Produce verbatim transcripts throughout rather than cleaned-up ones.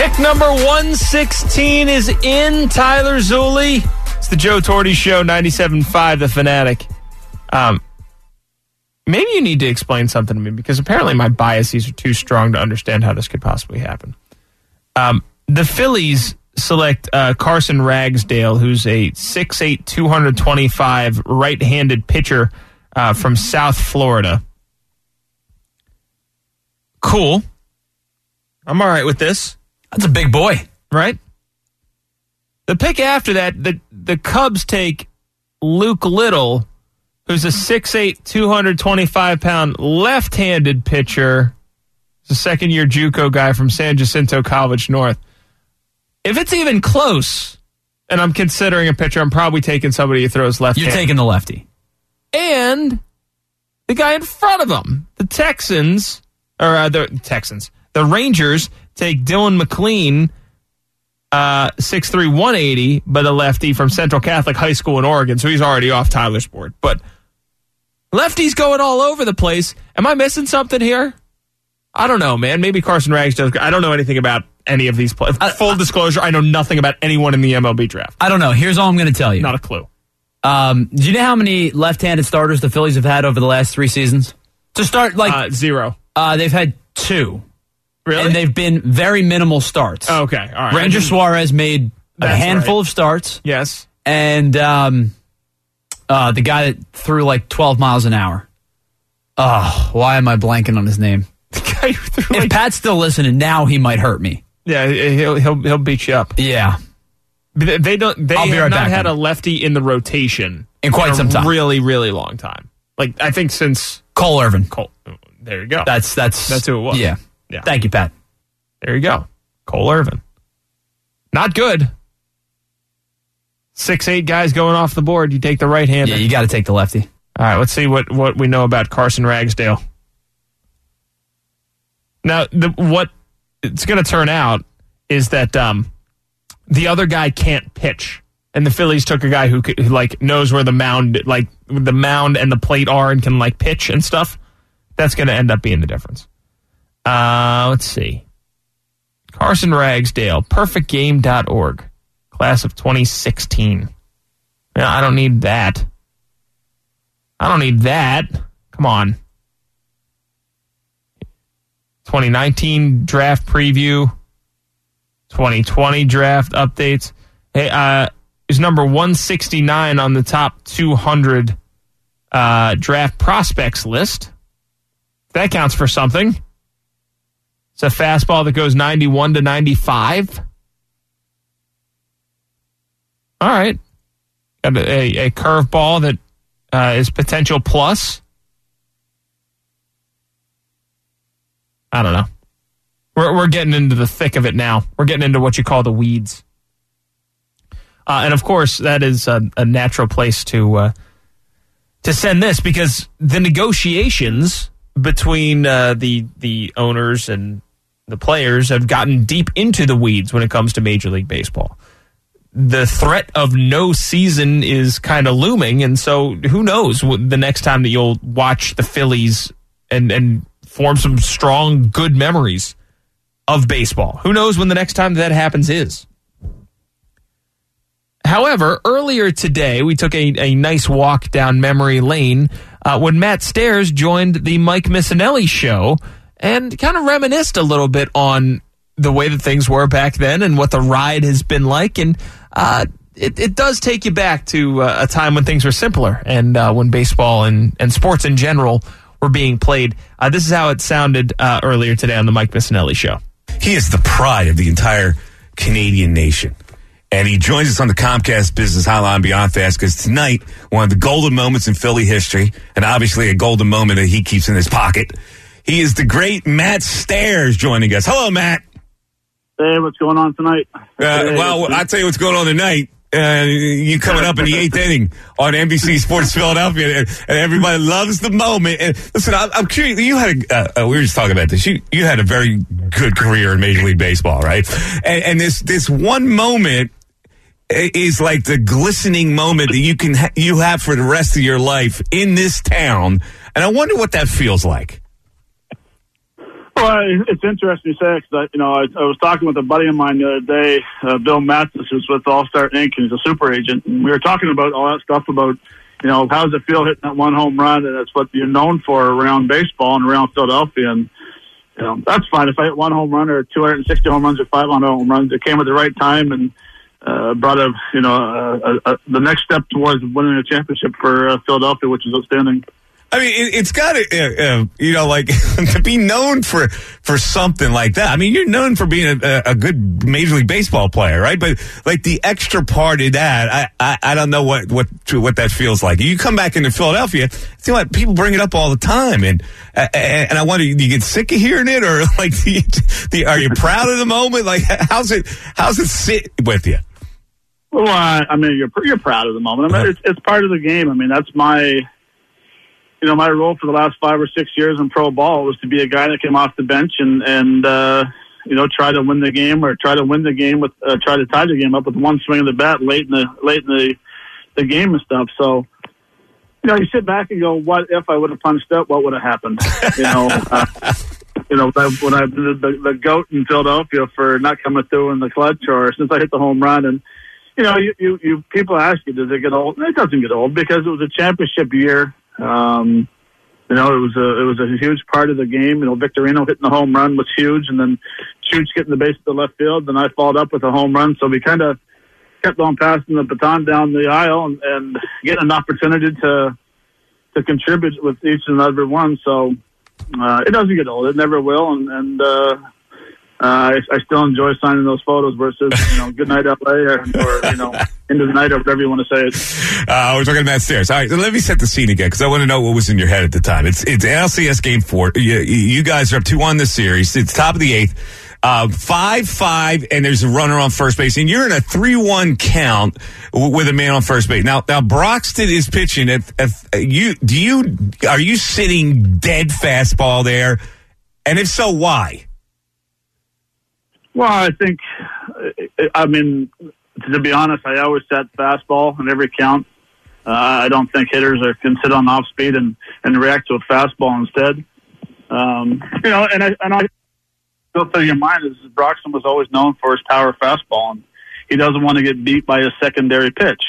Pick number one sixteen is in. Tyler Zulli. It's the Joe Torty Show, ninety-seven point five The Fanatic. Um, maybe you need to explain something to me, because apparently my biases are too strong to understand how this could possibly happen. Um, the Phillies select uh, Carson Ragsdale, who's a six eight, two twenty-five right-handed pitcher uh, from South Florida. Cool. I'm all right with this. That's a big boy. Right? The pick after that, the, the Cubs take Luke Little, who's a six eight, two twenty-five pound left-handed pitcher. He's a second-year JUCO guy from San Jacinto College North. If it's even close, and I'm considering a pitcher, I'm probably taking somebody who throws left-handed. You're taking the lefty. And the guy in front of him, the Texans, or uh, the Texans, the Rangers take Dylan McLean, uh, six three, one eighty, but a lefty from Central Catholic High School in Oregon, so he's already off Tyler's board. But lefties going all over the place. Am I missing something here? I don't know, man. Maybe Carson Ragsdale. I don't know anything about any of these players. Full disclosure, I know nothing about anyone in the M L B draft. I don't know. Here's all I'm going to tell you. Not a clue. Um, do you know how many left-handed starters the Phillies have had over the last three seasons? To start, like uh, zero. Uh, they've had two. Really? And they've been very minimal starts. Oh, okay, all right. Ranger Suarez made a handful right. of starts. Yes. And um, uh, the guy that threw like twelve miles an hour. Oh, why am I blanking on his name? The guy who threw if like... Pat's still listening, now he might hurt me. Yeah, he'll he'll he'll beat you up. Yeah. They, they don't. They I'll be have right not back had then. a lefty in the rotation in quite in a some time. Really, really long time. Like I think since Cole Irvin. Cole. There you go. That's that's that's who it was. Yeah. Yeah. Thank you, Pat. There you go. Cole Irvin. Not good. Six, eight guys going off the board. You take the right-hander. Yeah, you got to take the lefty. All right, let's see what, what we know about Carson Ragsdale. Now, the, what it's going to turn out is that um, the other guy can't pitch, and the Phillies took a guy who, could, who like knows where the mound, like the mound and the plate are, and can like pitch and stuff. That's going to end up being the difference. Uh, let's see. Carson Ragsdale, perfect game dot org, class of twenty sixteen. Yeah, I don't need that. I don't need that. Come on. twenty nineteen draft preview. twenty twenty draft updates. Hey, uh, is number one sixty-nine on the top two hundred uh, draft prospects list. That counts for something. It's a fastball that goes ninety-one to ninety-five. All right. Got a, a, a curveball that uh, is potential plus. I don't know. We're we're getting into the thick of it now. We're getting into what you call the weeds. Uh, and of course, that is a, a natural place to uh, to send this, because the negotiations between uh, the the owners and the players have gotten deep into the weeds when it comes to Major League Baseball. The threat of no season is kind of looming, and so who knows the next time that you'll watch the Phillies and, and form some strong, good memories of baseball. Who knows when the next time that happens is. However, earlier today, we took a, a nice walk down memory lane uh, when Matt Stairs joined the Mike Missinelli show and kind of reminisced a little bit on the way that things were back then and what the ride has been like. And uh, it, it does take you back to uh, a time when things were simpler and uh, when baseball and, and sports in general were being played. Uh, this is how it sounded uh, earlier today on the Mike Missinelli show. He is the pride of the entire Canadian nation. And he joins us on the Comcast Business Hotline Beyond Fast, because tonight, one of the golden moments in Philly history, and obviously a golden moment that he keeps in his pocket, he is the great Matt Stairs joining us. Hello, Matt. Hey, what's going on tonight? Uh, well, I'll tell you what's going on tonight. Uh, you coming up in the eighth inning on N B C Sports Philadelphia, and, and everybody loves the moment. And listen, I, I'm curious. You had a, uh, uh, we were just talking about this. You you had a very good career in Major League Baseball, right? And, and this this one moment is like the glistening moment that you can ha- you have for the rest of your life in this town. And I wonder what that feels like. Well, it's interesting you say it because, you know, I, I was talking with a buddy of mine the other day, uh, Bill Mathis, who's with All-Star Incorporated, and he's a super agent. And we were talking about all that stuff about, you know, how does it feel hitting that one home run? And that's what you're known for around baseball and around Philadelphia. And, you know, that's fine. If I hit one home run or two hundred sixty home runs or five hundred home runs, it came at the right time and uh, brought a, you know, a, a, a, the next step towards winning a championship for uh, Philadelphia, which is outstanding. I mean, it, it's got to, uh, uh, you know, like to be known for for something like that. I mean, you're known for being a, a good Major League Baseball player, right? But like the extra part of that, I, I, I don't know what, what what that feels like. You come back into Philadelphia, it seems like people bring it up all the time, and uh, and I wonder, do you get sick of hearing it, or like, do you, do you, are you proud of the moment? Like, how's it how's it sit with you? Well, I, I mean, you're you're proud of the moment. I mean, it's it's part of the game. I mean, that's my. You know, my role for the last five or six years in pro ball was to be a guy that came off the bench and, and uh, you know, try to win the game or try to win the game with, uh, try to tie the game up with one swing of the bat late in the, late in the, the game and stuff. So, you know, you sit back and go, what if I would have punched up? What would have happened? You know, uh, you know, when I've been the, the GOAT in Philadelphia for not coming through in the clutch or since I hit the home run and, you know, you, you, you people ask you, does it get old? It doesn't get old because it was a championship year. Um, you know, it was a it was a huge part of the game. You know, Victorino hitting the home run was huge, and then Chooch getting the base of the left field. Then I followed up with a home run, so we kind of kept on passing the baton down the aisle and, and getting an opportunity to to contribute with each and every one. So uh, it doesn't get old; it never will, and and uh, uh, I, I still enjoy signing those photos where it says, you know, "Good night, L A" or, or you know. Into the night or whatever you want to say it. Uh, we're talking about stairs. All right, so let me set the scene again because I want to know what was in your head at the time. It's it's N L C S Game Four. You, you guys are up two one this series. It's top of the eighth, uh, five five, and there's a runner on first base, and you're in a three one count w- with a man on first base. Now, now Broxton is pitching. If, if you do you are you sitting dead fastball there, and if so, why? Well, I think, I mean. To be honest, I always set fastball in every count. Uh, I don't think hitters are, can sit on off speed and, and react to a fastball instead. Um, you know, and I, and I go through your mind is Broxton was always known for his power fastball, and he doesn't want to get beat by a secondary pitch.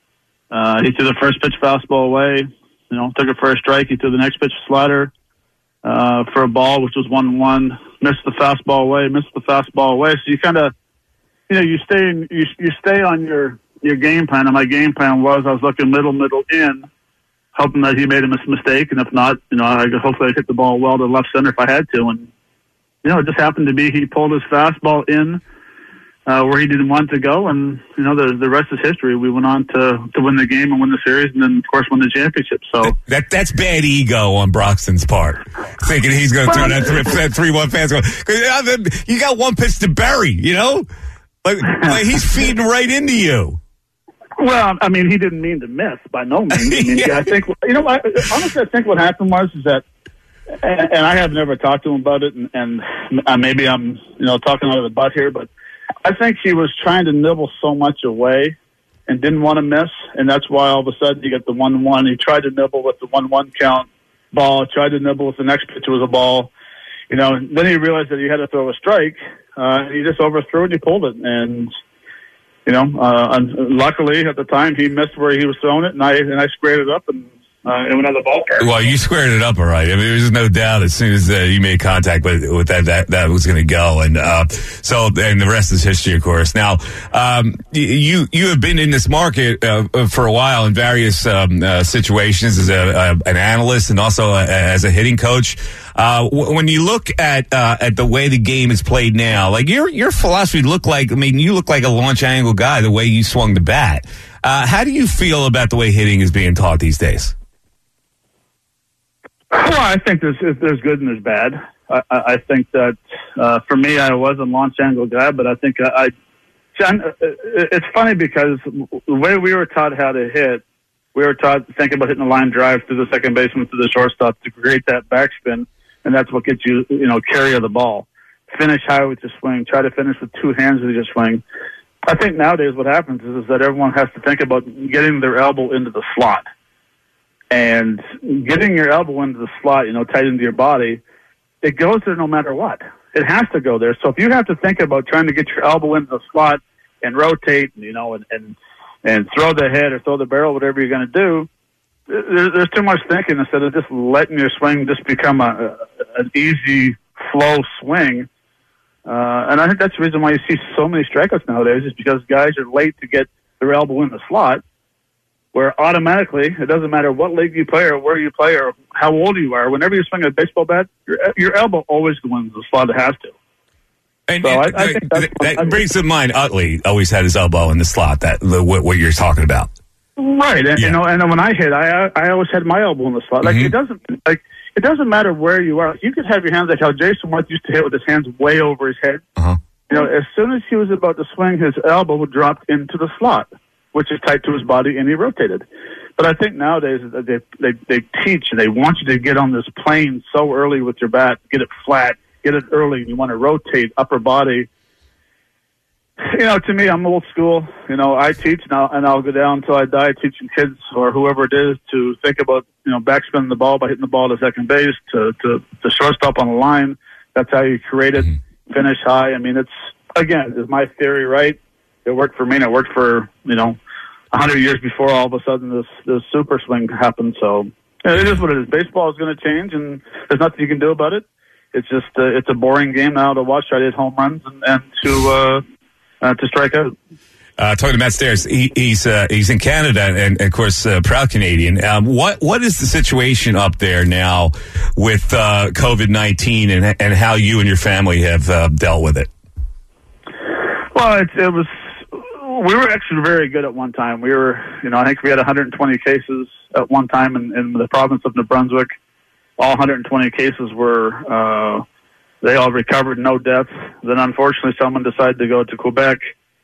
Uh, he threw the first pitch fastball away, you know, took it for a strike. He threw the next pitch slider uh, for a ball, which was one one. Missed the fastball away, missed the fastball away. So you kind of, you know, you stay in, you you stay on your, your game plan, and my game plan was I was looking middle, middle in, hoping that he made a mis- mistake, and if not, you know, I hopefully I'd hit the ball well to left center if I had to, and you know, it just happened to be he pulled his fastball in uh, where he didn't want to go, and you know, the the rest is history. We went on to to win the game and win the series, and then of course win the championship. So that that's bad ego on Broxton's part, thinking he's going to throw that three one fastball because you got one pitch to bury, you know. Like, like he's feeding right into you. Well, I mean, he didn't mean to miss by no means. I mean, yeah. yeah, I think you know. I, honestly, I think what happened was is that, and, and I have never talked to him about it, and, and uh, maybe I'm you know talking out of the butt here, but I think he was trying to nibble so much away and didn't want to miss, and that's why all of a sudden you get the one one. He tried to nibble with the one one count ball, tried to nibble with the next pitch was a ball. You know, and then he realized that he had to throw a strike. Uh, he just overthrew it and he pulled it. And, you know, uh, luckily at the time he missed where he was throwing it, and I and I squared it up and uh, it went out of the ballpark. Well, you squared it up all right. I mean, there's no doubt as soon as uh, you made contact with, with that, that, that was going to go. And uh, so, and the rest is history, of course. Now, um, you you have been in this market uh, for a while in various um, uh, situations as a, uh, an analyst and also uh, as a hitting coach. Uh, w- when you look at uh, at the way the game is played now, like your your philosophy look like, I mean, you look like a launch angle guy the way you swung the bat. Uh, how do you feel about the way hitting is being taught these days? Well, I think there's there's good and there's bad. I, I think that uh, for me, I was a launch angle guy, but I think I, I. It's funny because the way we were taught how to hit, we were taught to think about hitting a line drive through the second baseman to the shortstop to create that backspin, and that's what gets you, you know, carry of the ball. Finish high with your swing. Try to finish with two hands with your swing. I think nowadays what happens is, is that everyone has to think about getting their elbow into the slot. And getting your elbow into the slot, you know, tight into your body, it goes there no matter what. It has to go there. So if you have to think about trying to get your elbow into the slot and rotate, you know, and and, and throw the head or throw the barrel, whatever you're going to do, there, there's too much thinking instead of just letting your swing just become a, a an easy flow swing. Uh, and I think that's the reason why you see so many strikeouts nowadays, is because guys are late to get their elbow in the slot, where automatically, it doesn't matter what league you play or where you play or how old you are, whenever you swing a baseball bat, your, your elbow always goes into the slot. It has to. And, so and I, I think that's that, that brings to mind Utley always had his elbow in the slot, that the, what, what you're talking about. Right. And, Yeah. you know, and when I hit, I I always had my elbow in the slot. Like, Mhm. it doesn't, like, it doesn't matter where you are. You could have your hands like how Jason Worth used to hit with his hands way over his head. Uh-huh. You know, as soon as he was about to swing, his elbow would drop into the slot, which is tight to his body, and he rotated. But I think nowadays they they they teach, they want you to get on this plane so early with your bat, get it flat, get it early. You want to rotate upper body. You know, to me, I'm old school. You know, I teach, and I'll, and I'll go down until I die teaching kids or whoever it is to think about, you know, backspinning the ball by hitting the ball to second base, to, to, to shortstop on the line. That's how you create it, finish high. I mean, it's, again, is my theory right? It worked for me, and it worked for, you know, a hundred years before all of a sudden this, this super swing happened. So it is what it is. Baseball is going to change, and there's nothing you can do about it. It's just, uh, it's a boring game now to watch. Try to hit home runs and, and to, uh, Uh, to strike out. Uh, talking to Matt Stairs, he, he's uh, he's in Canada, and, and of course, uh, proud Canadian. Um, what what is the situation up there now with uh, COVID nineteen, and and how you and your family have uh, dealt with it? Well, it, it was. We were actually very good at one time. We were, you know, I think we had one hundred twenty cases at one time in, in the province of New Brunswick. All one hundred twenty cases were. Uh, They all recovered, no deaths. Then, unfortunately, someone decided to go to Quebec,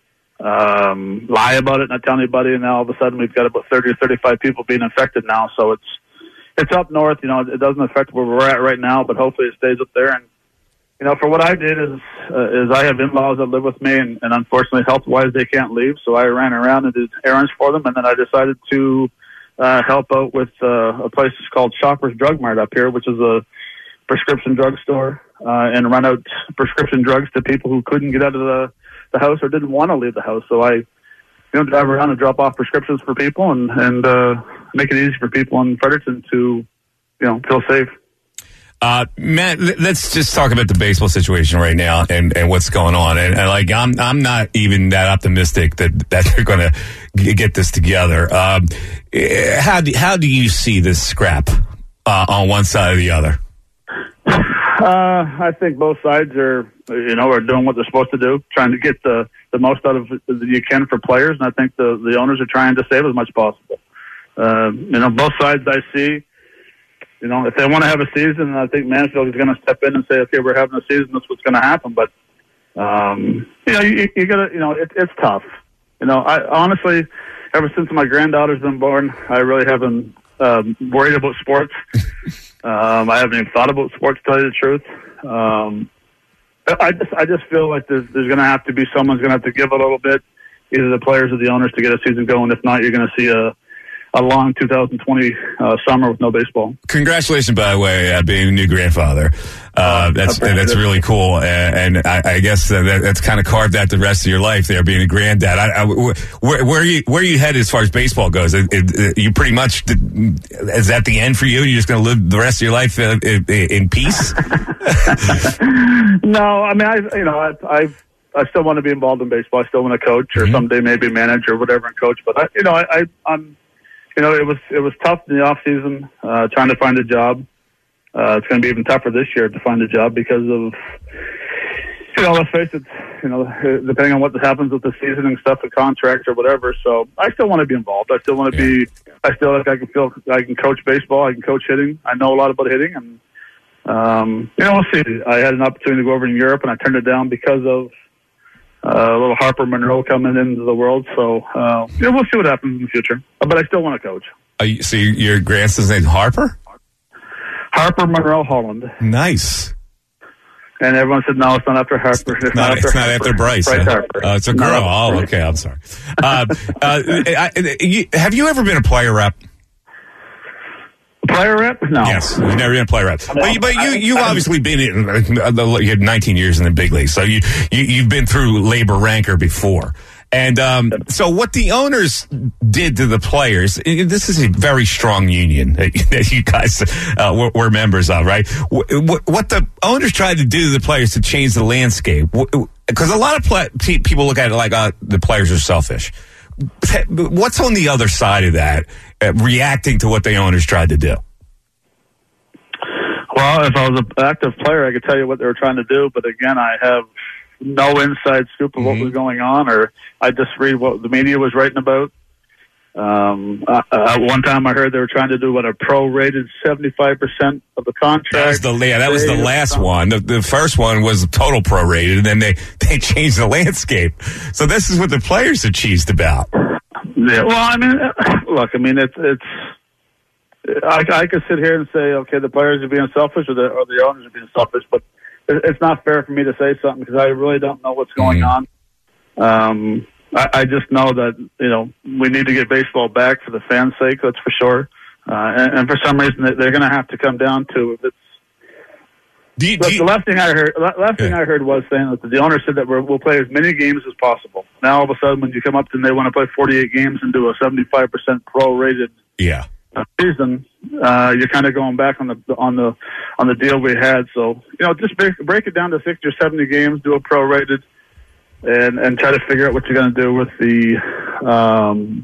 um, lie about it, not tell anybody, and now all of a sudden we've got about thirty or thirty-five people being infected now. So it's it's up north. You know, it doesn't affect where we're at right now, but hopefully it stays up there. And you know, for what I did is uh, is I have in-laws that live with me, and, and unfortunately, health-wise, they can't leave. So I ran around and did errands for them, and then I decided to uh, help out with uh, a place called Shoppers Drug Mart up here, which is a prescription drug store. Uh, and run out prescription drugs to people who couldn't get out of the, the house or didn't want to leave the house. So I, you know, drive around and drop off prescriptions for people and, and uh, make it easy for people in Fredericton to, you know, feel safe. Uh, Matt, let's just talk about the baseball situation right now and, and what's going on. And, and like, I'm I'm not even that optimistic that that they're going to get this together. Um, how do how do you see this scrap uh, on one side or the other? Uh, I think both sides are, you know, are doing what they're supposed to do, trying to get the, the most out of it that you can for players, and I think the, the owners are trying to save as much as possible. Uh, you know, both sides I see, you know, if they want to have a season, I think Mansfield is going to step in and say, okay, we're having a season, that's what's going to happen. But, um, you know, you, you got to, you know, it, it's tough. You know, I honestly, ever since my granddaughter's been born, I really haven't um, worried about sports. Um, I haven't even thought about sports, to tell you the truth. Um, I just, I just feel like there's, there's going to have to be someone's going to have to give a little bit, either the players or the owners, to get a season going. If not, you're going to see a, a long two thousand twenty uh, summer with no baseball. Congratulations, by the way, uh, being a new grandfather. Uh, that's that's really cool, and, and I, I guess that, that's kind of carved out the rest of your life there, being a granddad. I, I, where, where are you where are you headed as far as baseball goes? It, it, you pretty much, is that the end for you? You're just going to live the rest of your life in, in, in peace? No, I mean, I you know, I, I I still want to be involved in baseball. I still want to coach, or mm-hmm. someday maybe manage or whatever and coach. But I, you know, I, I I'm. You know, it was it was tough in the off season, uh, trying to find a job. Uh, it's going to be even tougher this year to find a job because of, you know, let's face it, you know, depending on what happens with the season and stuff, the contracts or whatever. So I still want to be involved. I still want to yeah. be. I still like I can feel I can coach baseball. I can coach hitting. I know a lot about hitting, and um, you know, we'll see. I had an opportunity to go over in Europe, and I turned it down because of. Uh, a little Harper Monroe coming into the world, so uh, yeah, we'll see what happens in the future. But I still want to coach. Are you, so your grandson's name Harper? Harper Monroe Holland. Nice. And everyone said, no, it's not after Harper. It's, not, not, after, it's not Harper. after Bryce. Bryce huh? Harper. Uh, it's a girl. No, oh, okay. I'm sorry. Uh, uh, I, you, have you ever been a player rep? Player rep? No. Yes, you've never been a player rep. But, you- but you, you've obviously been in, uh, you had nineteen years in the big leagues, so you, you, you've been through labor rancor before. And um, so what the owners did to the players, this is a very strong union that you guys uh, were, were members of, right? What, what the owners tried to do to the players to change the landscape, because a lot of play, people look at it like uh, the players are selfish. What's on the other side of that, uh, reacting to what the owners tried to do? Well, if I was an active player, I could tell you what they were trying to do, but again, I have no inside scoop of what mm-hmm. was going on, or I just read what the media was writing about. Um, uh, uh, one time I heard they were trying to do what a prorated seventy-five percent of the contract. That was the, yeah, that was the last one. The, the first one was total prorated, and then they, they changed the landscape. So this is what the players are cheesed about. Yeah, well, I mean, look, I mean, it's, it's, I, I could sit here and say, okay, the players are being selfish or the, or the owners are being selfish, but it's not fair for me to say something because I really don't know what's going mm. on. Um, I, I just know that, you know, we need to get baseball back for the fans' sake, that's for sure. Uh, and, and for some reason, they're going to have to come down to if it's. Do you, do you, the last thing I heard, last thing yeah. I heard was saying that the owner said that we're, we'll play as many games as possible. Now all of a sudden, when you come up and they want to play forty-eight games and do a seventy-five percent pro-rated yeah. season, uh, you're kind of going back on the on the on the deal we had. So you know, just break, break it down to sixty or seventy games, do a pro-rated, and and try to figure out what you're going to do with the um,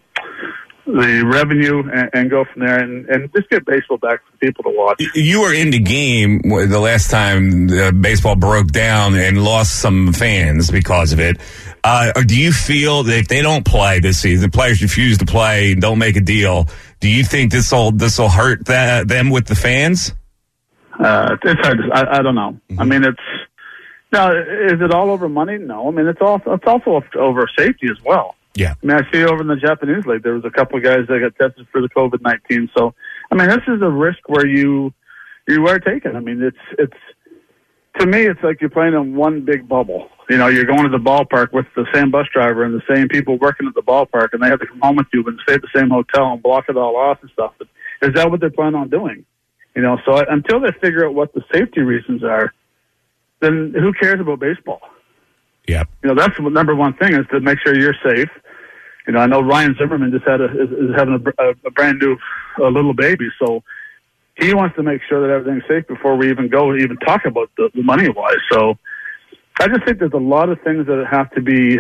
the revenue and, and go from there, and, and just get baseball back for people to watch. You were in the game the last time uh, baseball broke down and lost some fans because of it. Uh, do you feel that if they don't play this season, players refuse to play, don't make a deal, do you think this will this will hurt that, them with the fans? Uh, it's hard. To, I, I don't know. Mm-hmm. I mean, it's now. Is it all over money? No. I mean, it's all. It's also over safety as well. Yeah. I mean, I see over in the Japanese league, there was a couple of guys that got tested for the COVID nineteen. So, I mean, this is a risk where you you are taking. I mean, it's it's to me, it's like you're playing in one big bubble. You know, you're going to the ballpark with the same bus driver and the same people working at the ballpark, and they have to come home with you and stay at the same hotel and block it all off and stuff. But is that what they're planning on doing? You know, so until they figure out what the safety reasons are, then who cares about baseball? Yeah. You know, that's the number one thing is to make sure you're safe. You know, I know Ryan Zimmerman just had a, is, is having a, a, a brand new a little baby, so he wants to make sure that everything's safe before we even go even talk about the, the money wise. So I just think there's a lot of things that have to be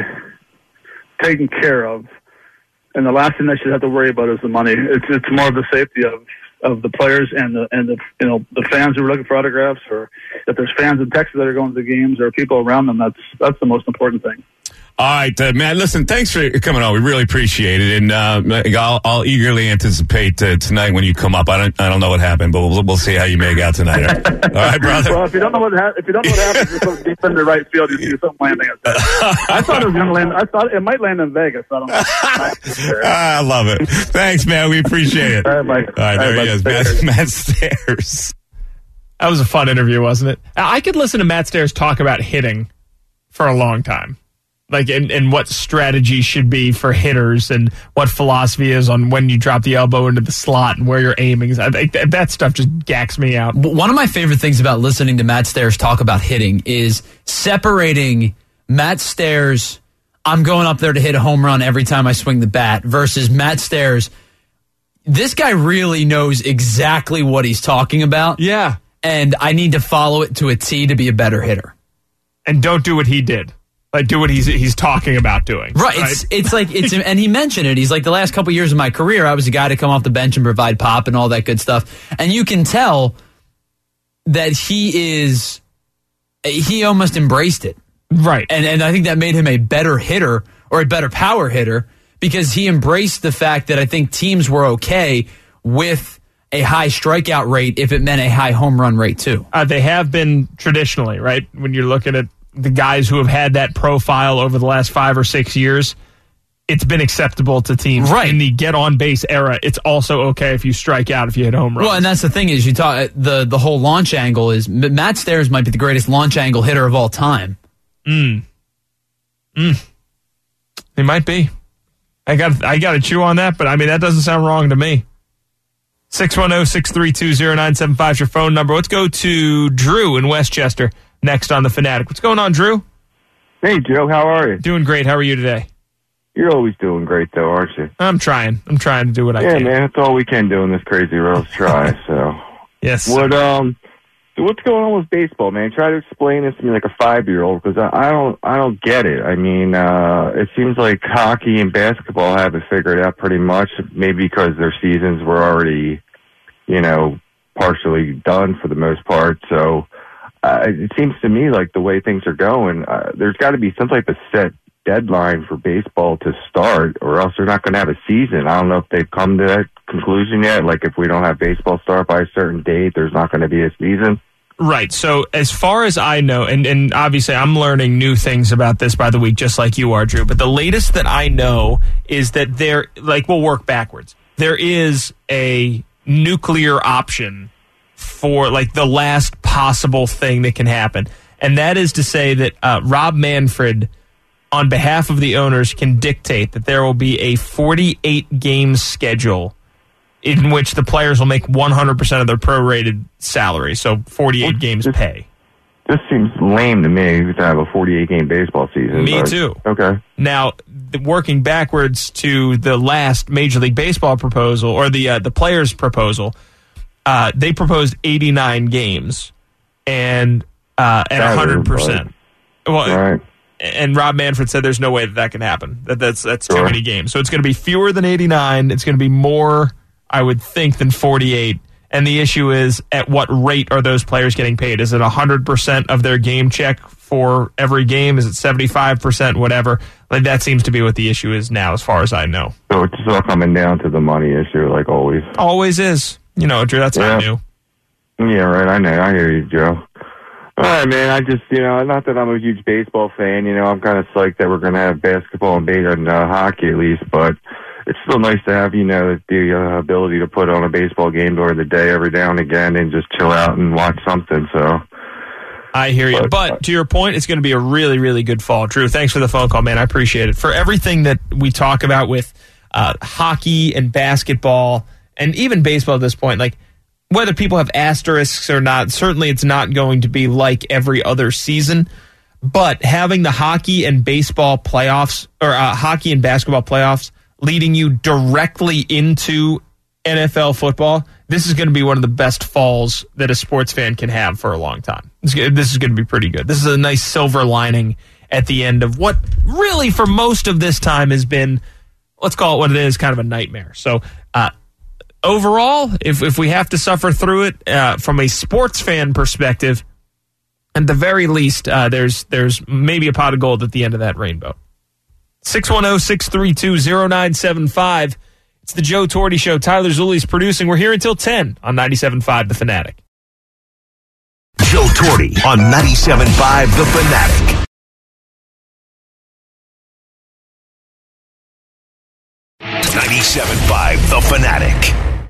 taken care of, and the last thing they should have to worry about is the money. It's it's more of the safety of, of the players and the and the you know the fans who are looking for autographs, or if there's fans in Texas that are going to the games or people around them. That's that's the most important thing. All right, uh, man, listen, thanks for coming on. We really appreciate it. And uh, I'll, I'll eagerly anticipate uh, tonight when you come up. I don't I don't know what happened, but we'll, we'll see how you make out tonight. All right, All right brother? Well, if you don't know what, ha- if you don't know what happens, you're so deep in the right field, you see something landing at that. I thought it was going to land. I thought it might land in Vegas. I don't know. I love it. Thanks, man. We appreciate it. All right, Mike. All right, there All right, he is, Matt, Matt Stairs. That was a fun interview, wasn't it? I could listen to Matt Stairs talk about hitting for a long time. Like, and, and what strategy should be for hitters and what philosophy is on when you drop the elbow into the slot and where you're aiming. I think that, that stuff just gacks me out. One of my favorite things about listening to Matt Stairs talk about hitting is separating Matt Stairs, I'm going up there to hit a home run every time I swing the bat, versus Matt Stairs, this guy really knows exactly what he's talking about. Yeah. And I need to follow it to a T to be a better hitter. And don't do what he did. Like, do what he's he's talking about doing. Right. right? It's it's like, it's and he mentioned it. He's like, the last couple years of my career, I was a guy to come off the bench and provide pop and all that good stuff. And you can tell that he is, he almost embraced it. Right. And and I think that made him a better hitter, or a better power hitter, because he embraced the fact that I think teams were okay with a high strikeout rate if it meant a high home run rate too. Uh, they have been traditionally, right? When you're looking at the guys who have had that profile over the last five or six years, it's been acceptable to teams. Right. In the get-on-base era, it's also okay if you strike out if you hit home runs. Well, and that's the thing is, you talk the the whole launch angle is, Matt Stairs might be the greatest launch angle hitter of all time. Mm. Mm. He might be. I got I got to chew on that, but I mean, that doesn't sound wrong to me. six one zero, six three two, zero nine seven five is your phone number. Let's go to Drew in Westchester next on The Fanatic. What's going on, Drew? Hey, Joe. How are you? Doing great. How are you today? You're always doing great, though, aren't you? I'm trying. I'm trying to do what I yeah, can. Yeah, man. That's all we can do in this crazy world. Try, so. Yes. What, um... So what's going on with baseball, man? Try to explain this to me like a five-year-old, because I, I don't, I don't get it. I mean, uh, it seems like hockey and basketball have it figured out pretty much. Maybe because their seasons were already, you know, partially done for the most part. So uh, it seems to me like the way things are going, uh, there's got to be some type of set deadline for baseball to start, or else they're not going to have a season. I don't know if they've come to that conclusion yet. Like if we don't have baseball start by a certain date, there's not going to be a season. Right. So as far as I know, and, and obviously I'm learning new things about this by the week, just like you are, Drew, but the latest that I know is that there, like, we'll work backwards. There is a nuclear option for, like, the last possible thing that can happen. And that is to say that uh, Rob Manfred, on behalf of the owners, can dictate that there will be a forty-eight game schedule in which the players will make one hundred percent of their prorated salary, so forty-eight well, games this, pay. This seems lame to me to have a forty-eight game baseball season. Me but, too. Okay. Now, the, working backwards to the last Major League Baseball proposal, or the uh, the players' proposal, uh, they proposed eighty-nine games and uh, at one hundred percent. Well, right. And Rob Manfred said there's no way that that can happen. That that's that's sure. too many games. So it's going to be fewer than eighty-nine. It's going to be more, I would think, than forty-eight. And the issue is, at what rate are those players getting paid? Is it one hundred percent of their game check for every game? Is it seventy-five percent, whatever? Like, that seems to be what the issue is now, as far as I know. So it's all coming down to the money issue, like always. Always is. You know, Drew, that's yeah. not new. Yeah, right. I know. I hear you, Joe. All right, man. I just, you know, not that I'm a huge baseball fan. You know, I'm kind of psyched that we're going to have basketball and, base- and uh, hockey at least, but it's still nice to have, you know, the uh, ability to put on a baseball game during the day every now and again and just chill out and watch something. So I hear you. But, but to your point, it's going to be a really, really good fall. Drew, thanks for the phone call, man. I appreciate it. For everything that we talk about with uh, hockey and basketball and even baseball at this point, like, whether people have asterisks or not, certainly it's not going to be like every other season. But having the hockey and baseball playoffs, or uh, hockey and basketball playoffs, leading you directly into N F L football, this is going to be one of the best falls that a sports fan can have for a long time. This is going to be pretty good. This is a nice silver lining at the end of what really for most of this time has been, let's call it what it is, kind of a nightmare. So uh, overall, if, if we have to suffer through it uh, from a sports fan perspective, at the very least, uh, there's there's maybe a pot of gold at the end of that rainbow. six one zero, six three two, zero nine seven five. It's the Joe Torty Show. Tyler Zulli's producing. We're here until ten on ninety-seven point five The Fanatic. Joe Torty on ninety-seven point five The Fanatic. ninety-seven point five The Fanatic.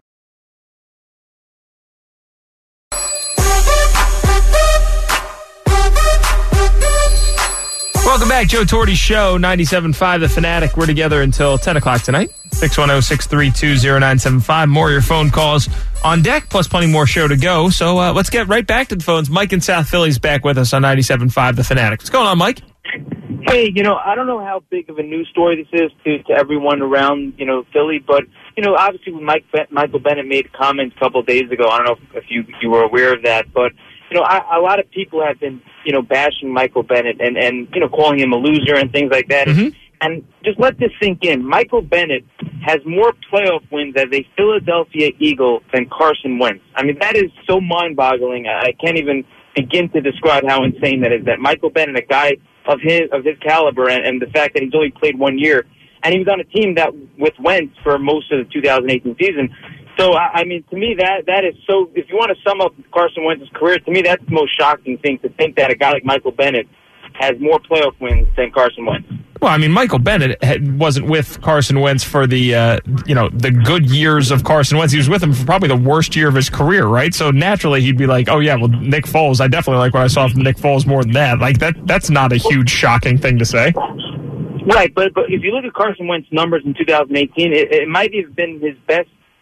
Welcome back, Joe Torty Show, ninety-seven point five The Fanatic. We're together until ten o'clock tonight. six one zero, six three two, zero nine seven five. More of your phone calls on deck, plus plenty more show to go. So uh, let's get right back to the phones. Mike in South Philly's back with us on ninety-seven point five The Fanatic. What's going on, Mike? Hey, you know, I don't know how big of a news story this is to, to everyone around, you know, Philly, but, you know, obviously when Mike Be- Michael Bennett made comments a couple of days ago, I don't know if, if you, you were aware of that, but, you know, I, a lot of people have been, you know, bashing Michael Bennett and, and you know, calling him a loser and things like that. Mm-hmm. And just let this sink in. Michael Bennett has more playoff wins as a Philadelphia Eagle than Carson Wentz. I mean, that is so mind-boggling. I can't even begin to describe how insane that is, that Michael Bennett, a guy of his of his caliber, and, and the fact that he's only played one year, and he was on a team that with Wentz for most of the two thousand eighteen season. So, I, I mean, to me, that that is so, if you want to sum up Carson Wentz's career, to me, that's the most shocking thing, to think that a guy like Michael Bennett has more playoff wins than Carson Wentz. Well, I mean, Michael Bennett had, wasn't with Carson Wentz for the, uh, you know, the good years of Carson Wentz. He was with him for probably the worst year of his career, right? So naturally, he'd be like, "Oh yeah, well, Nick Foles. I definitely like what I saw from Nick Foles more than that." Like that. That's not a huge shocking thing to say. Right, but but if you look at Carson Wentz's numbers in two thousand eighteen, it, it might have been his best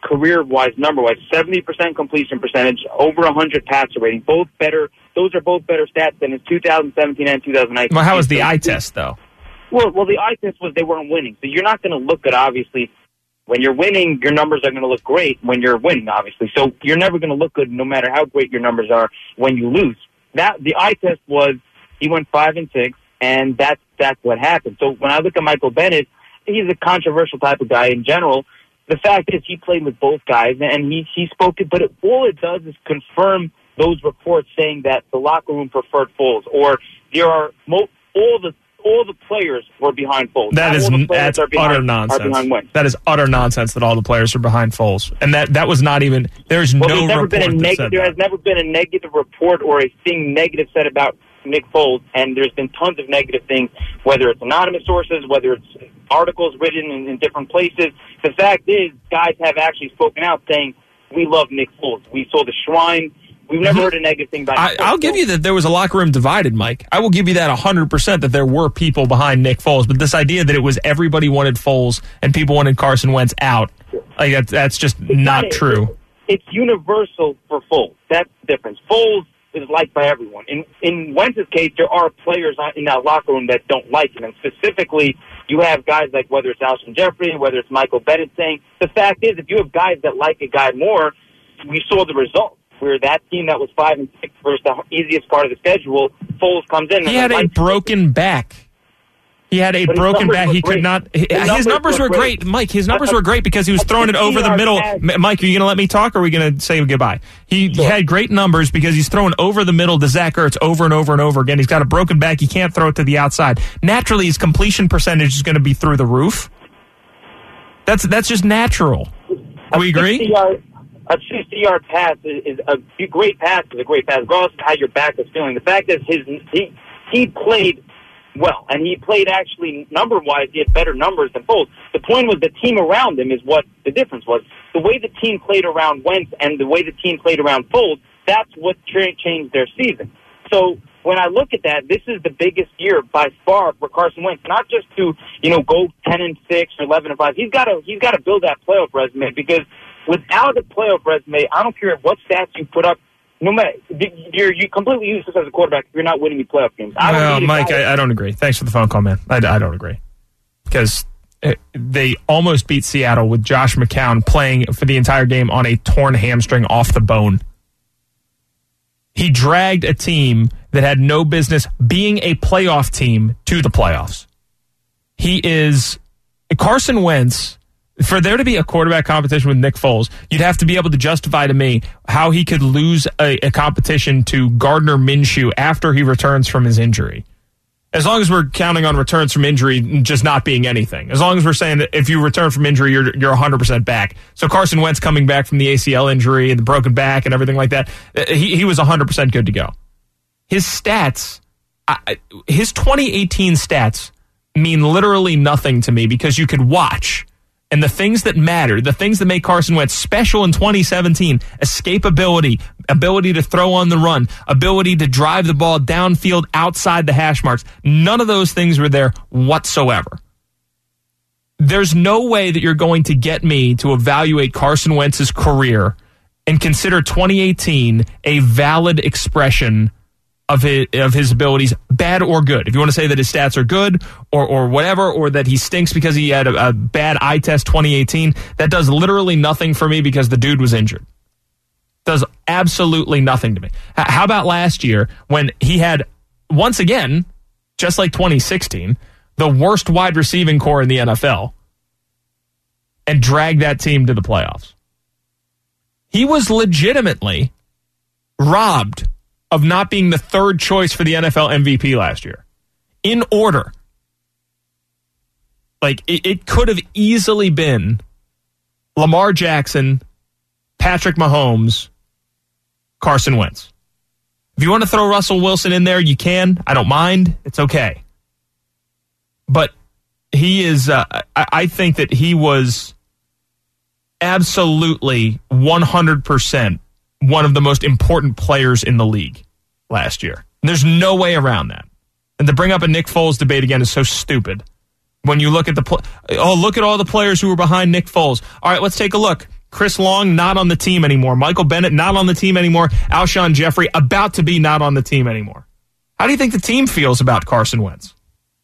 career-wise, number-wise, seventy percent completion percentage, over one hundred passer rating. Both better. Those are both better stats than his two thousand seventeen and two thousand nineteen. Well, how was the eye test, though? Well, well, the eye test was they weren't winning. So you're not going to look at, obviously, when you're winning, your numbers are going to look great when you're winning, obviously. So you're never going to look good no matter how great your numbers are when you lose. That the eye test was he went five and six, and that's that's what happened. So when I look at Michael Bennett, he's a controversial type of guy in general. The fact is he played with both guys, and he, he spoke it, but it, all it does is confirm those reports saying that the locker room preferred Foles, or there are mo- all the all the players were behind Foles. That Not is all the players that's are behind, utter are nonsense. behind Wentz. That is utter nonsense that all the players are behind Foles, and that, that was not even. There's Well, no there's never report been a that neg- said there that. has never been a negative report or a thing negative said about Nick Foles, and there's been tons of negative things, whether it's anonymous sources, whether it's articles written in, in different places. The fact is, guys have actually spoken out saying, we love Nick Foles. We saw the Shrine. We've never heard a negative thing about I, Nick I'll Foles. give you that there was a locker room divided, Mike. I will give you that one hundred percent that there were people behind Nick Foles, but this idea that it was everybody wanted Foles and people wanted Carson Wentz out, like that's, that's just not It's- true. It's universal for Foles. That's the difference. Foles is liked by everyone. In in Wentz's case, there are players in that locker room that don't like him, and specifically, you have guys like whether it's Alshon Jeffrey, whether it's Michael Bennett saying, the fact is, if you have guys that like a guy more, we saw the results. Where that team that was five and six versus the easiest part of the schedule, Foles comes in. He and had a likes- broken back. He had a But his broken numbers back. were He could great. not. His, His his numbers numbers were were great, great. Mike. His numbers A- were great because he was a throwing it over the sixty-yard middle. pass. M- Mike, are you going to let me talk, or are we going to say goodbye? He Sure. had great numbers because he's throwing over the middle to Zach Ertz over and over and over again. He's got a broken back. He can't throw it to the outside. Naturally, his completion percentage is going to be through the roof. That's that's just natural. Do we agree? sixty-yard A sixty-yard pass is, is a great pass. Is a great pass, regardless of how your back is feeling. The fact is, his he he played well, and he played actually number-wise. He had better numbers than Foles. The point was the team around him is what the difference was. The way the team played around Wentz and the way the team played around Foles, that's what tra- changed their season. So when I look at that, this is the biggest year by far for Carson Wentz. Not just to you know go ten and six or eleven and five. He's got to he's got to build that playoff resume, because without a playoff resume, I don't care what stats you put up. No matter you're you completely useless as a quarterback if you're not winning the playoff games. I don't Well, need a Mike, guy- I, I don't agree. Thanks for the phone call, man. I, I don't agree because they almost beat Seattle with Josh McCown playing for the entire game on a torn hamstring off the bone. He dragged a team that had no business being a playoff team to the playoffs. He is Carson Wentz. For there to be a quarterback competition with Nick Foles, you'd have to be able to justify to me how he could lose a, a competition to Gardner Minshew after he returns from his injury. As long as we're counting on returns from injury just not being anything. As long as we're saying that if you return from injury, you're you're one hundred percent back. So Carson Wentz coming back from the A C L injury and the broken back and everything like that, he, he was one hundred percent good to go. His stats, I, his twenty eighteen stats mean literally nothing to me because you could watch. And the things that matter, the things that make Carson Wentz special in twenty seventeen, escapability, ability to throw on the run, ability to drive the ball downfield outside the hash marks, none of those things were there whatsoever. There's no way that you're going to get me to evaluate Carson Wentz's career and consider twenty eighteen a valid expression of his, of his abilities, bad or good. If you want to say that his stats are good or or whatever, or that he stinks because he had a, a bad eye test twenty eighteen, that does literally nothing for me because the dude was injured. Does absolutely nothing to me. H- how about last year when he had, once again, just like twenty sixteen, the worst wide receiving core in the N F L and dragged that team to the playoffs? He was legitimately robbed of not being the third choice for the N F L M V P last year. In order. Like, it, it could have easily been Lamar Jackson, Patrick Mahomes, Carson Wentz. If you want to throw Russell Wilson in there, you can. I don't mind. It's okay. But he is, uh, I, I think that he was absolutely one hundred percent one of the most important players in the league last year. And there's no way around that. And to bring up a Nick Foles debate again is so stupid. When you look at the, pl- oh, look at all the players who were behind Nick Foles. All right, let's take a look. Chris Long, not on the team anymore. Michael Bennett, not on the team anymore. Alshon Jeffrey, about to be not on the team anymore. How do you think the team feels about Carson Wentz?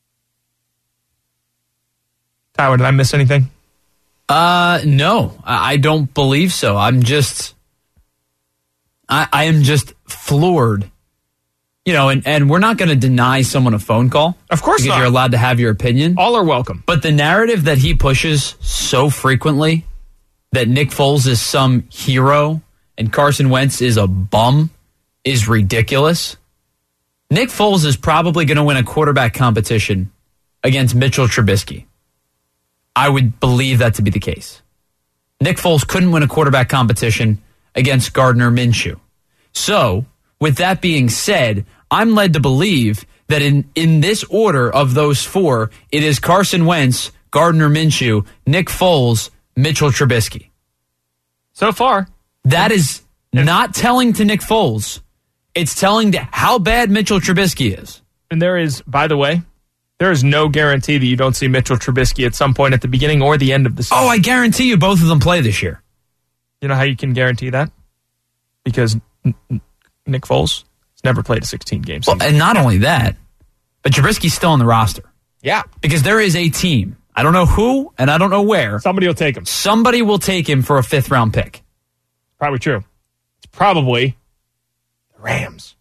Tyler, did I miss anything? Uh, no, I I don't believe so. I'm just, I, I am just floored. You know, and, and we're not going to deny someone a phone call. Of course because not. You're allowed to have your opinion. All are welcome. But the narrative that he pushes so frequently, that Nick Foles is some hero and Carson Wentz is a bum, is ridiculous. Nick Foles is probably going to win a quarterback competition against Mitchell Trubisky. I would believe that to be the case. Nick Foles couldn't win a quarterback competition against Gardner Minshew. So, with that being said, I'm led to believe that in, in this order of those four, it is Carson Wentz, Gardner Minshew, Nick Foles, Mitchell Trubisky. So far. That is not telling to Nick Foles. It's telling to how bad Mitchell Trubisky is. And there is, by the way, there is no guarantee that you don't see Mitchell Trubisky at some point at the beginning or the end of the season. Oh, I guarantee you both of them play this year. You know how you can guarantee that? Because N- N- Nick Foles has never played a sixteen-game season. Well, and not only that, but Trubisky's still on the roster. Yeah. Because there is a team. I don't know who, and I don't know where. Somebody will take him. Somebody will take him for a fifth-round pick. Probably true. It's probably the Rams.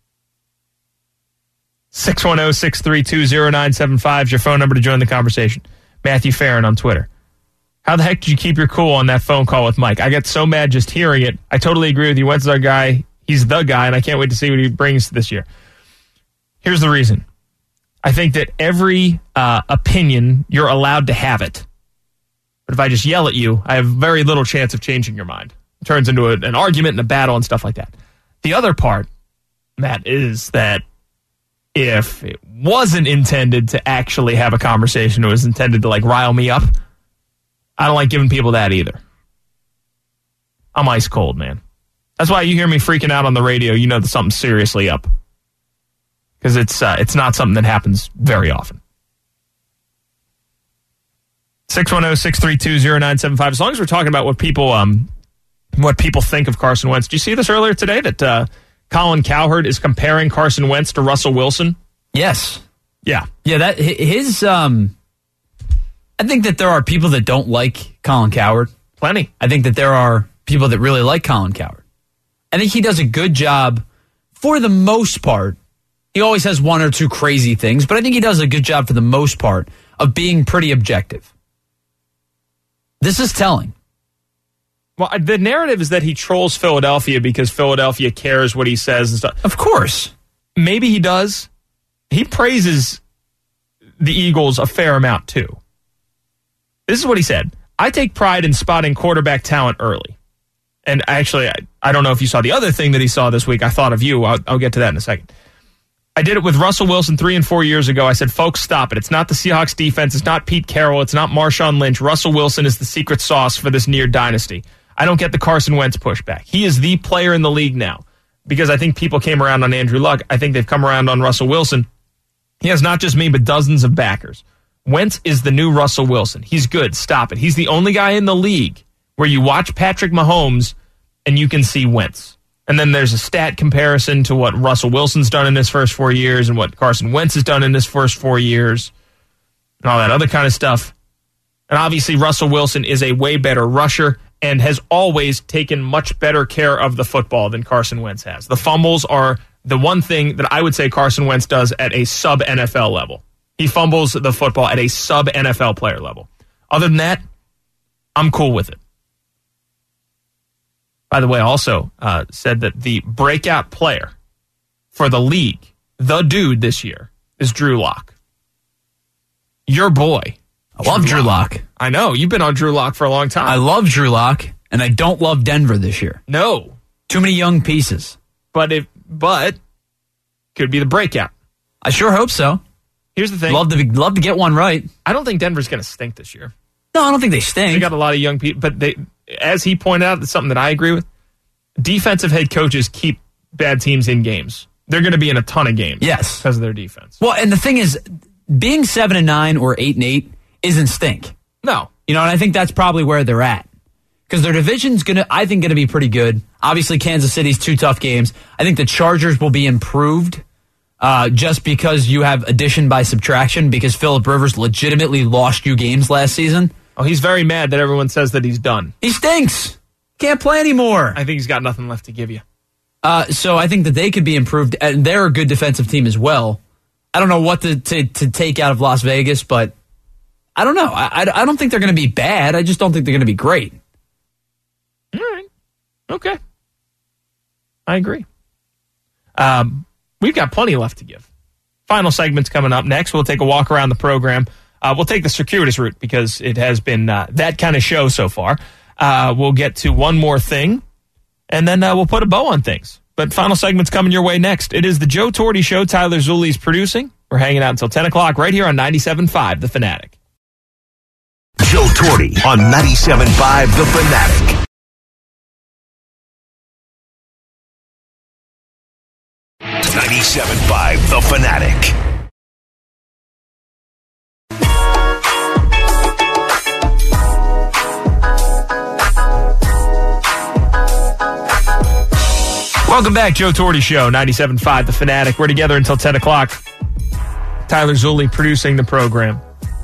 six one zero, six three two, zero nine seven five is your phone number to join the conversation. Matthew Farron on Twitter. How the heck did you keep your cool on that phone call with Mike? I get so mad just hearing it. I totally agree with you. Wentz is our guy. He's the guy, and I can't wait to see what he brings this year. Here's the reason. I think that every uh, opinion, you're allowed to have it. But if I just yell at you, I have very little chance of changing your mind. It turns into a, an argument and a battle and stuff like that. The other part, Matt, is that if it wasn't intended to actually have a conversation, it was intended to like rile me up, I don't like giving people that either. I'm ice cold, man. That's why you hear me freaking out on the radio. You know that something's seriously up. Because it's uh, it's not something that happens very often. six one zero, six three two, zero nine seven five. As long as we're talking about what people um what people think of Carson Wentz. Did you see this earlier today that uh, Colin Cowherd is comparing Carson Wentz to Russell Wilson? Yes. Yeah. Yeah, that his um I think that there are people that don't like Colin Cowherd. Plenty. I think that there are people that really like Colin Cowherd. I think he does a good job for the most part. He always has one or two crazy things, but I think he does a good job for the most part of being pretty objective. This is telling. Well, the narrative is that he trolls Philadelphia because Philadelphia cares what he says and stuff. Of course. Maybe he does. He praises the Eagles a fair amount, too. This is what he said. I take pride in spotting quarterback talent early. And actually, I, I don't know if you saw the other thing that he saw this week. I thought of you. I'll, I'll get to that in a second. I did it with Russell Wilson three and four years ago. I said, folks, stop it. It's not the Seahawks defense. It's not Pete Carroll. It's not Marshawn Lynch. Russell Wilson is the secret sauce for this near dynasty. I don't get the Carson Wentz pushback. He is the player in the league now because I think people came around on Andrew Luck. I think they've come around on Russell Wilson. He has not just me, but dozens of backers. Wentz is the new Russell Wilson. He's good. Stop it. He's the only guy in the league where you watch Patrick Mahomes and you can see Wentz. And then there's a stat comparison to what Russell Wilson's done in his first four years and what Carson Wentz has done in his first four years and all that other kind of stuff. And obviously Russell Wilson is a way better rusher and has always taken much better care of the football than Carson Wentz has. The fumbles are the one thing that I would say Carson Wentz does at a sub-N F L level. He fumbles the football at a sub-N F L player level. Other than that, I'm cool with it. By the way, also uh, said that the breakout player for the league, the dude this year, is Drew Lock. Your boy. I love Drew Lock. I know. You've been on Drew Lock for a long time. I love Drew Lock, and I don't love Denver this year. No. Too many young pieces. But if but could be the breakout. I sure hope so. Here's the thing. Love to be, love to get one right. I don't think Denver's going to stink this year. No, I don't think they stink. They got a lot of young people, but they, as he pointed out, it's something that I agree with. Defensive head coaches keep bad teams in games. They're going to be in a ton of games. Yes, because of their defense. Well, and the thing is, being seven and nine or eight and eight isn't stink. No, you know, and I think that's probably where they're at. because their division's gonna, I think, gonna be pretty good. Obviously, Kansas City's two tough games. I think the Chargers will be improved uh, just because you have addition by subtraction. Because Phillip Rivers legitimately lost you games last season. Oh, he's very mad that everyone says that he's done. He stinks. Can't play anymore. I think he's got nothing left to give you. Uh, so I think that they could be improved, and they're a good defensive team as well. I don't know what to, to, to take out of Las Vegas, but I don't know. I, I, I don't think they're going to be bad. I just don't think they're going to be great. All right. Okay. I agree. Um, we've got plenty left to give. Final segment's coming up next. We'll take a walk around the program. Uh, we'll take the circuitous route because it has been uh, that kind of show so far. Uh, we'll get to one more thing, and then uh, we'll put a bow on things. But final segment's coming your way next. It is the Joe Torti Show. Tyler Zulli's producing. We're hanging out until ten o'clock right here on ninety-seven point five The Fanatic. Joe Torti on ninety-seven point five The Fanatic. ninety-seven point five The Fanatic. Welcome back, Joe Torti Show, ninety-seven point five The Fanatic. We're together until ten o'clock. Tyler Zulli producing the program.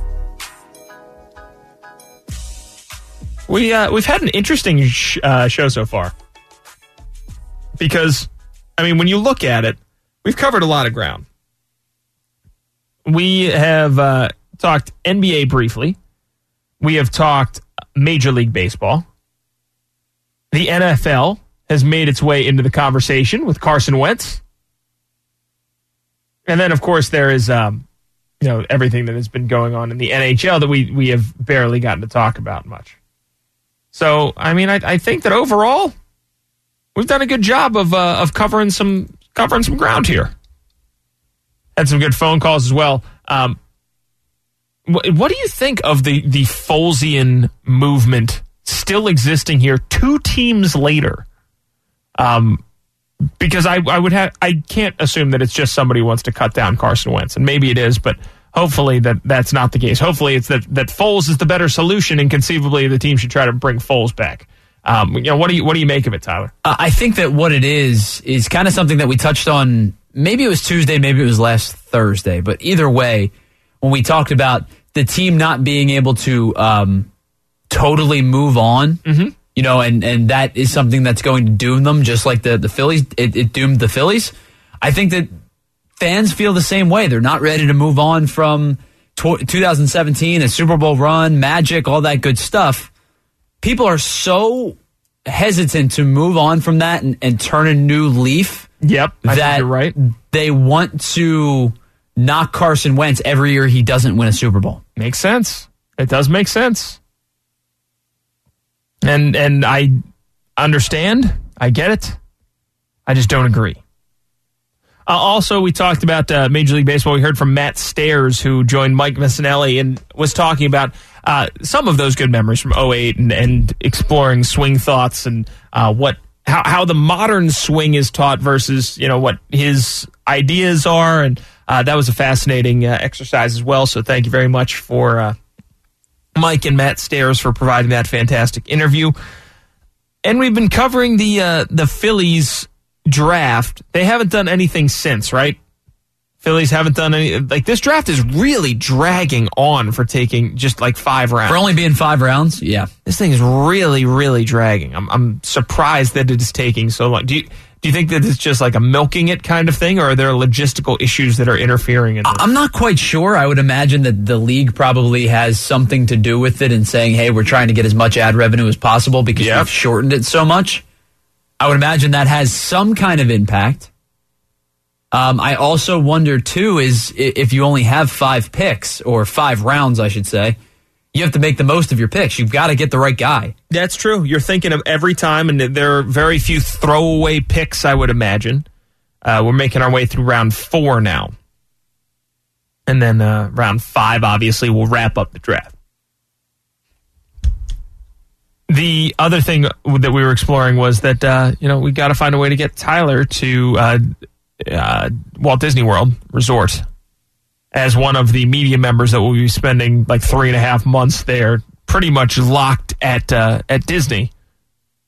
We, uh, we've had an interesting sh- uh, show so far. Because, I mean, when you look at it, we've covered a lot of ground. We have uh, talked N B A briefly. We have talked Major League Baseball. The N F L has made its way into the conversation with Carson Wentz. And then, of course, there is um, you know, everything that has been going on in the N H L that we, we have barely gotten to talk about much. So, I mean, I, I think that overall, we've done a good job of uh, of covering some covering some ground here. Had some good phone calls as well. Um, what, what do you think of the, the Folesian movement still existing here two teams later? Um, because I, I would have, I can't assume that it's just somebody who wants to cut down Carson Wentz, and maybe it is, but hopefully that that's not the case. Hopefully it's that, that Foles is the better solution, and conceivably the team should try to bring Foles back. Um, you know, what do you what do you make of it, Tyler? Uh, I think that what it is is kind of something that we touched on. Maybe it was Tuesday, maybe it was last Thursday, but either way, when we talked about the team not being able to um, totally move on. Mm-hmm. You know, and, and that is something that's going to doom them, just like the, the Phillies, it, it doomed the Phillies. I think that fans feel the same way. They're not ready to move on from tw- twenty seventeen, a Super Bowl run, Magic, all that good stuff. People are so hesitant to move on from that and, and turn a new leaf. Yep, I that think you're right. They want to knock Carson Wentz every year he doesn't win a Super Bowl. Makes sense. It does make sense. And and I understand. I get it. I just don't agree. Uh, also, we talked about uh, Major League Baseball. We heard from Matt Stairs, who joined Mike Missinelli and was talking about uh, some of those good memories from oh eight and, and exploring swing thoughts and uh, what how, how the modern swing is taught versus, you know, what his ideas are. And uh, that was a fascinating uh, exercise as well. So thank you very much for uh, Mike and Matt Stairs for providing that fantastic interview. And we've been covering the uh, the Phillies draft. They haven't done anything since, right? Phillies haven't done any. Like, this draft is really dragging on for taking just like five rounds. For only being five rounds, yeah. This thing is really, really dragging. I'm I'm surprised that it is taking so long. Do you do you think that it's just like a milking it kind of thing, or are there logistical issues that are interfering in this? I'm not quite sure. I would imagine that the league probably has something to do with it in saying, hey, we're trying to get as much ad revenue as possible because Yep. we've shortened it so much. I would imagine that has some kind of impact. Um, I also wonder, too, is if you only have five picks, or five rounds, I should say, you have to make the most of your picks. You've got to get the right guy. That's true. You're thinking of every time, and there are very few throwaway picks, I would imagine. Uh, we're making our way through round four now. And then uh, round five, obviously, will wrap up the draft. The other thing that we were exploring was that, uh, you know, we got to find a way to get Tyler to uh, uh, Walt Disney World Resort as one of the media members that will be spending like three and a half months there, pretty much locked at uh, at Disney.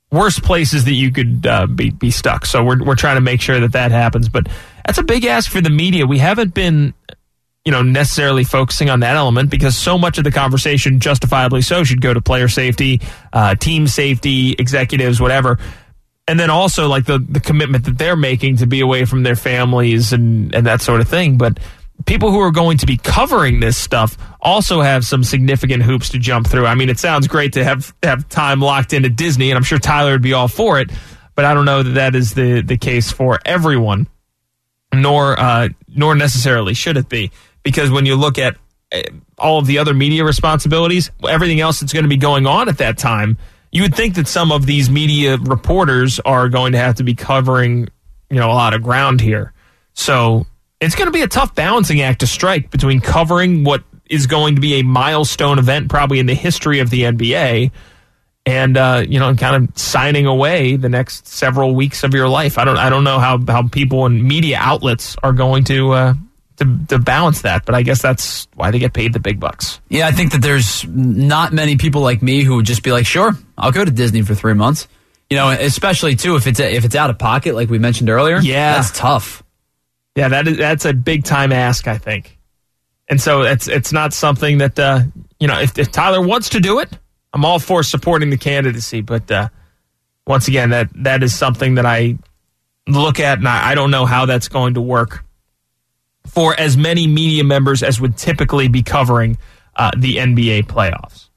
worst places that you could uh, be be stuck. So we're we're trying to make sure that that happens. But that's a big ask for the media. We haven't been, you know, necessarily focusing on that element because so much of the conversation, justifiably so, should go to player safety, uh, team safety, executives, whatever. And then also like the, the commitment that they're making to be away from their families and, and that sort of thing. But people who are going to be covering this stuff also have some significant hoops to jump through. I mean, it sounds great to have, have time locked into Disney, and I'm sure Tyler would be all for it, but I don't know that that is the, the case for everyone, nor uh, nor necessarily should it be. Because when you look at all of the other media responsibilities, everything else that's going to be going on at that time, you would think that some of these media reporters are going to have to be covering, you know, a lot of ground here. So it's going to be a tough balancing act to strike between covering what is going to be a milestone event probably in the history of the N B A and, uh, you know, kind of signing away the next several weeks of your life. I don't I don't know how, how people and media outlets are going to, uh, to to balance that, but I guess that's why they get paid the big bucks. Yeah, I think that there's not many people like me who would just be like, sure, I'll go to Disney for three months. You know, especially, too, if it's if it's out of pocket, like we mentioned earlier. Yeah. That's tough. Yeah, that is that's a big time ask, I think. And so it's it's not something that uh, you know, if, if Tyler wants to do it, I'm all for supporting the candidacy. But uh, once again, that that is something that I look at, and I, I don't know how that's going to work for as many media members as would typically be covering uh, the N B A playoffs.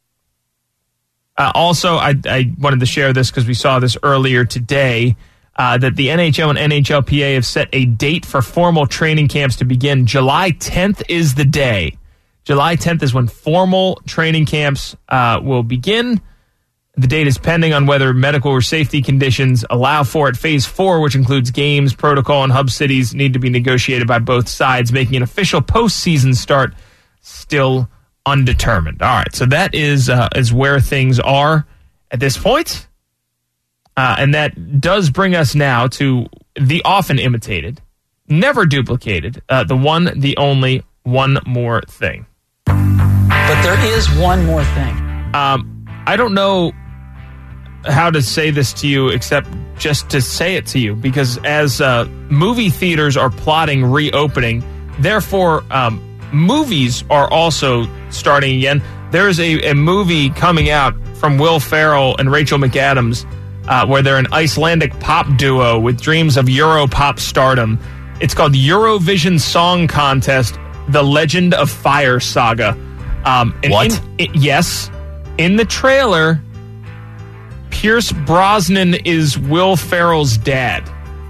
Uh, also, I, I wanted to share this because we saw this earlier today. Uh, that the N H L and N H L P A have set a date for formal training camps to begin. July tenth is the day. July tenth is when formal training camps uh, will begin. The date is pending on whether medical or safety conditions allow for it. Phase four, which includes games, protocol, and hub cities, need to be negotiated by both sides, making an official postseason start still undetermined. All right, so that is uh, is where things are at this point. Uh, and that does bring us now to the often imitated, never duplicated, uh, the one, the only, one more thing. But there is one more thing. Um, I don't know how to say this to you except just to say it to you, because as uh, movie theaters are plotting reopening, therefore um, movies are also starting again. There is a, a movie coming out from Will Ferrell and Rachel McAdams Uh, where they're an Icelandic pop duo with dreams of Europop stardom. It's called Eurovision Song Contest, The Legend of Fire Saga. Um, and what? In, it, yes. In the trailer, Pierce Brosnan is Will Ferrell's dad.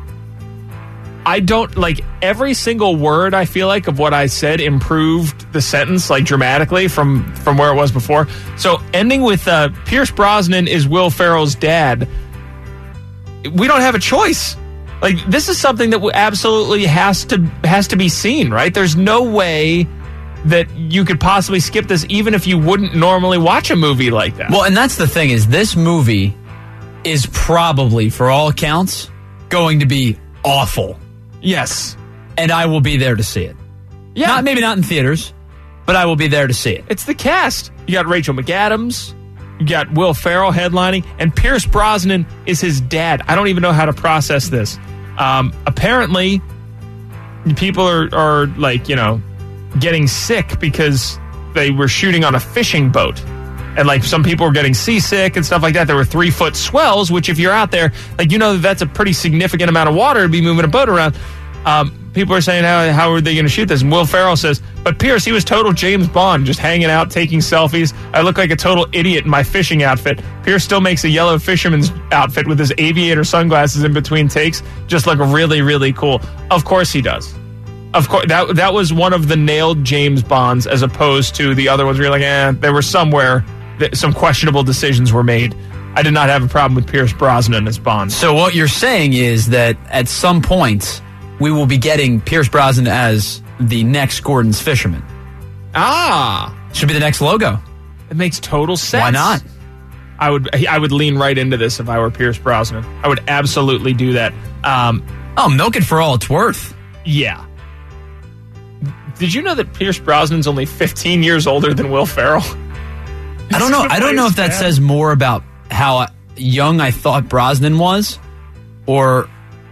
I don't, like, every single word, I feel like, of what I said improved the sentence, like, dramatically from, from where it was before. So, ending with uh, Pierce Brosnan is Will Ferrell's dad, we don't have a choice. Like, this is something that absolutely has to has to be seen, right? There's no way that you could possibly skip this, even if you wouldn't normally watch a movie like that. Well, and that's the thing, is this movie is probably, for all accounts, going to be awful. Yes. And I will be there to see it. Yeah. Not, maybe not in theaters, but I will be there to see it. It's the cast. You got Rachel McAdams. You got Will Ferrell headlining. And Pierce Brosnan is his dad. I don't even know how to process this. Um, apparently, people are, are, like, you know, getting sick because they were shooting on a fishing boat. And, like, some people were getting seasick and stuff like that. There were three-foot swells, which if you're out there, like, you know that that's a pretty significant amount of water to be moving a boat around. Um, people are saying, how, how are they going to shoot this? And Will Ferrell says, but Pierce, he was total James Bond, just hanging out, taking selfies. I look like a total idiot in my fishing outfit. Pierce still makes a yellow fisherman's outfit with his aviator sunglasses in between takes just look really, really cool. Of course he does. Of course, that that was one of the nailed James Bonds, as opposed to the other ones where you're like, eh, there were somewhere that some questionable decisions were made. I did not have a problem with Pierce Brosnan as Bond. So what you're saying is that at some point we will be getting Pierce Brosnan as the next Gordon's Fisherman. Ah, should be the next logo. It makes total sense. Why not? I would I would lean right into this if I were Pierce Brosnan. I would absolutely do that. Um, oh, milk it for all it's worth. Yeah. Did you know that Pierce Brosnan's only fifteen years older than Will Ferrell? I don't know. I don't know if that says more about how young I thought Brosnan was, or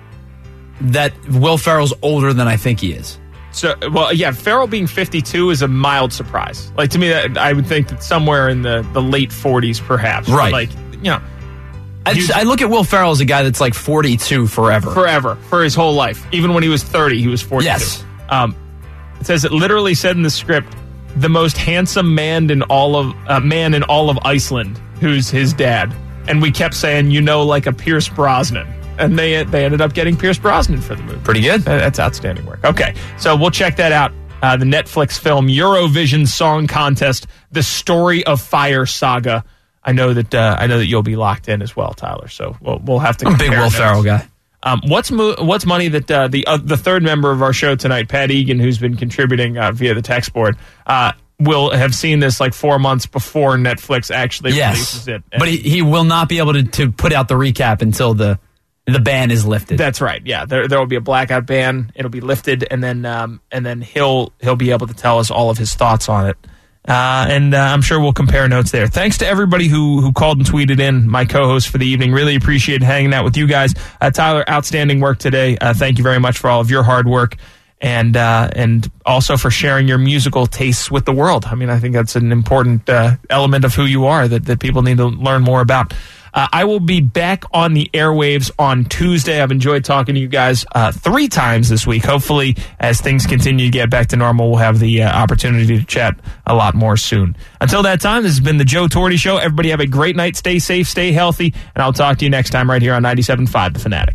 that Will Ferrell's older than I think he is. So, well, yeah, Ferrell being fifty-two is a mild surprise. Like, to me, that I would think that somewhere in the, the late forties, perhaps. Right. Like, you know. I, just, I look at Will Ferrell as a guy that's like forty-two forever. Forever. For his whole life. Even when he was thirty, he was forty-two. Yes. Um, it says it literally said in the script, the most handsome man in all of uh, man in all of Iceland, who's his dad. And we kept saying, you know, like a Pierce Brosnan. And they they ended up getting Pierce Brosnan for the movie. Pretty good. That's outstanding work. Okay, so we'll check that out. Uh, the Netflix film Eurovision Song Contest, The Story of Fire Saga. I know that uh, I know that you'll be locked in as well, Tyler. So we'll we'll have to. I'm a big Will notes. Ferrell guy. Um, what's mo- what's money that uh, the uh, the third member of our show tonight, Pat Egan, who's been contributing uh, via the text board, uh, will have seen this like four months before Netflix actually yes. releases it. And but he, he will not be able to, to put out the recap until the the ban is lifted. That's right. Yeah, there there will be a blackout ban. It'll be lifted, and then um, and then he'll he'll be able to tell us all of his thoughts on it. Uh, and uh, I'm sure we'll compare notes there. Thanks to everybody who who called and tweeted in, my co-host for the evening. Really appreciate hanging out with you guys. Uh, Tyler, outstanding work today. Uh, thank you very much for all of your hard work, and uh, and also for sharing your musical tastes with the world. I mean, I think that's an important uh, element of who you are that, that people need to learn more about. Uh, I will be back on the airwaves on Tuesday. I've enjoyed talking to you guys uh, three times this week. Hopefully, as things continue to get back to normal, we'll have the uh, opportunity to chat a lot more soon. Until that time, this has been the Joe Torre Show. Everybody have a great night. Stay safe, stay healthy, and I'll talk to you next time right here on ninety-seven point five The Fanatic.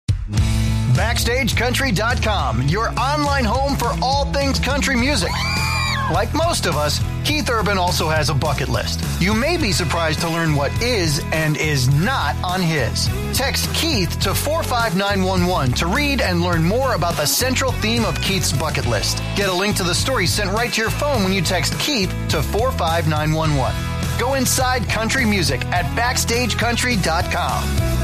Backstage Country dot com, your online home for all things country music. Like most of us, Keith Urban also has a bucket list. You may be surprised to learn what is and is not on his. Text Keith to four five nine one one to read and learn more about the central theme of Keith's bucket list. Get a link to the story sent right to your phone when you text Keith to four five nine one one. Go inside country music at Backstage Country dot com.